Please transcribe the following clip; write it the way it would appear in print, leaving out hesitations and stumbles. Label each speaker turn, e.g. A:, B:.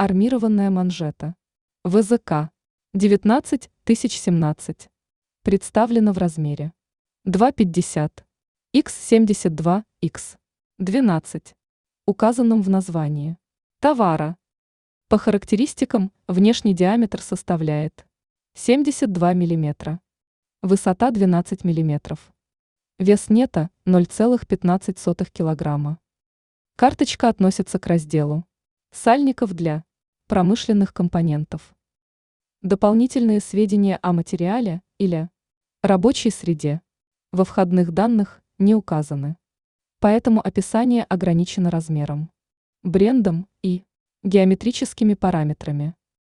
A: Армированная манжета. ВЗК 19017. Представлена в размере 2,50 х 72х12, указанном в названии товара. По характеристикам внешний диаметр составляет 72 мм, высота 12 мм, вес нета 0,15 кг. Карточка относится к разделу сальников для промышленных компонентов. Дополнительные сведения о материале или рабочей среде во входных данных не указаны, поэтому описание ограничено размером, брендом и геометрическими параметрами.